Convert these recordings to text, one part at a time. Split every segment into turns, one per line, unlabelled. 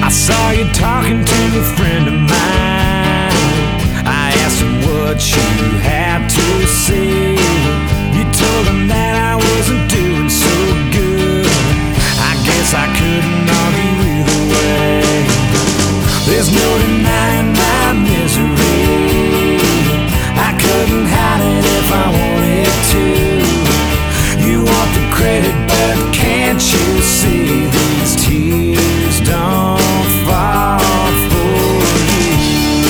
I saw you talking to a friend of mine. I asked him what you had to say. You told him that I wasn't doing so good. I guess I couldn't argue either way. There's no denying my misery. I couldn't hide it if I wanted to. You want the credit, but can't you see these tears don't fall for you?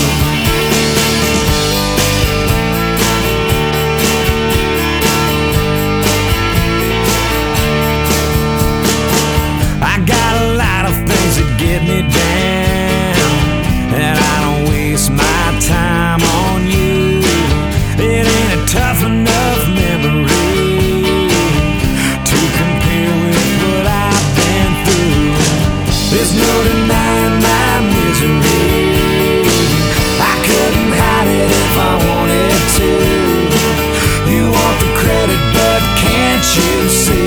I got a lot of things that get me down, and I don't waste my time on you. It ain't a tough enough memory to compare with what I've been through. There's no denying my misery. I couldn't hide it if I wanted to. You want the credit, but can't you see